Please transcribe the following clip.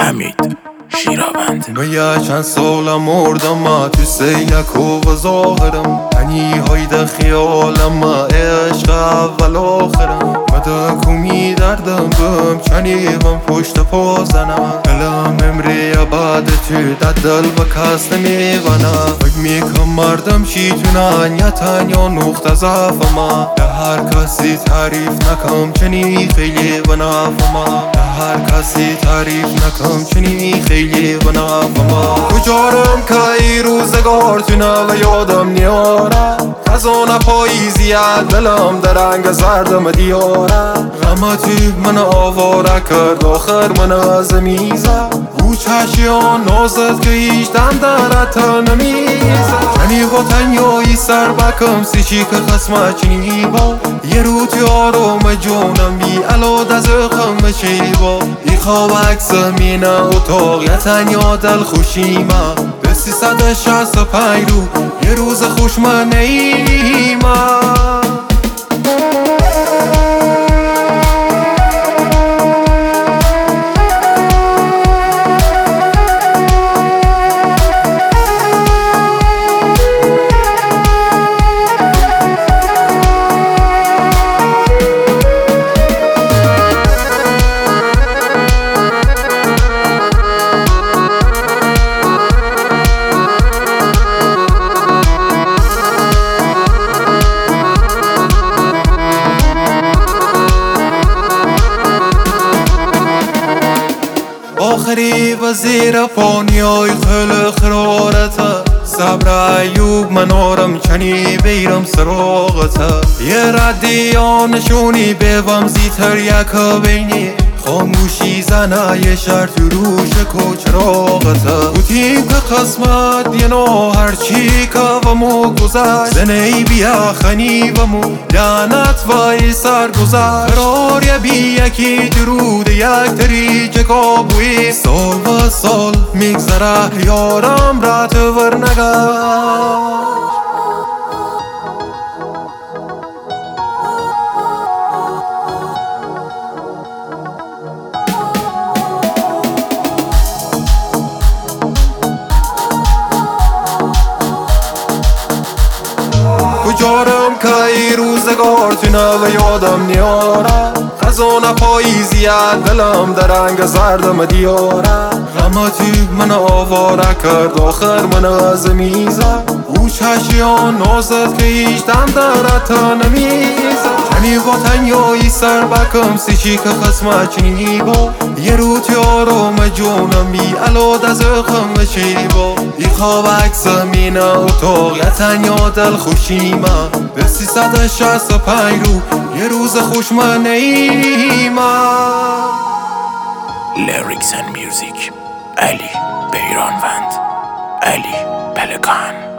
حمید شیرابند. بیا چند سالم مردم تو سیلک و ظاهرم، هنی هایده خیالم عشق اول آخرم. مده کمی دردم بم چنیوم پشت پا زنم، دلم امری بعد تو در دل و کس نمیونم. فکر میکن مردم چی تونن یا تنیا نقطه ضعفم، به هر کسی تعریف نکم چنی خیلی و نفهم. هر کسی تعریف نکم چنی خیلی و نفهم. کجارم که ای روزگار تونه و یادم نیاره، خزانه پاییزیه دلم در رنگ زردم دیاره. غم تو من آواره کرد آخر من از میزه، او چشیان نازد که هیچ دم درت نمیزه. چنی با تنیایی سر بکم سی چی که خسمه چنی با، یه رو تو آروم جونم بی علاد از خم شیبا. ای خواب عکس مینه اتاق یه تنیا دل خوشیمه، به 365 رو یه روز خوش من نیمه. آخری و زیر پانیای خیلی خرارته، صبر ایوب منارم چنی بیرم سراغته. یه ردیانشونی بیوم زیتر یک بینی، خاموشی زنه یه شرط روش کچراغته. بودیم که قسمت یه نو هرچی که و مو گذشت، زنی بیا خنی و مو لعنت و ای سر گذشت. قرار یه بی یکی درود یک تریج کابوی، سال و سال میگذره یارم رات ورنگشت. کجارم که ای روزگار تونه و یادم نیاره، خزانه پاییزیه دلم در رنگ زردم دیاره. غم تو من آواره کرد آخر من از میزه، او چشیان نازد که هیچ دم درت نمیزه. چنی با تنیایی سر بکم سی چی که خسمه چنی با، یه رو تو آروم جونم بی علاد از خم شیبا. ای خواب عکس مینه اتاق یه تنیا دل خوشیمه، به 365 رو یه روز خوش من نیمه. Lyrics and music علی بیرانوند، علی پلکان.